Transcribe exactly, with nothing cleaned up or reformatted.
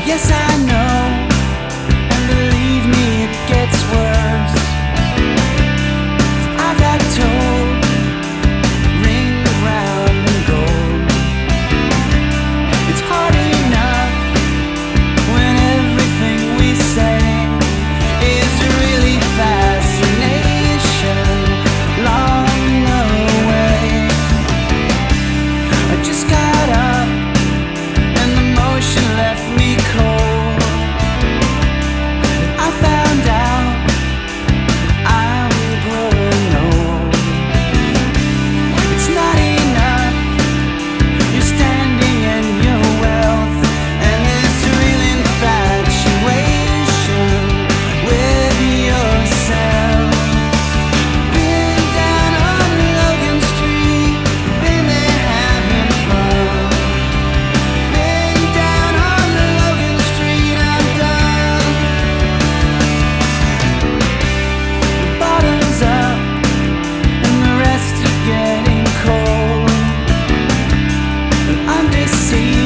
Yes, I know, and believe me, it gets worse. I got told, ring around and gold. It's hard enough when everything we say is really fascination long away. I just got up and the motion left me cold. I found out I'm growing old. It's not enough you're standing in your wealth and this real infatuation with yourself. Been down on Logan Street, been there having fun. Been down on Logan Street, I'm done. The bottom's up and the rest are getting cold. And I'm deceived.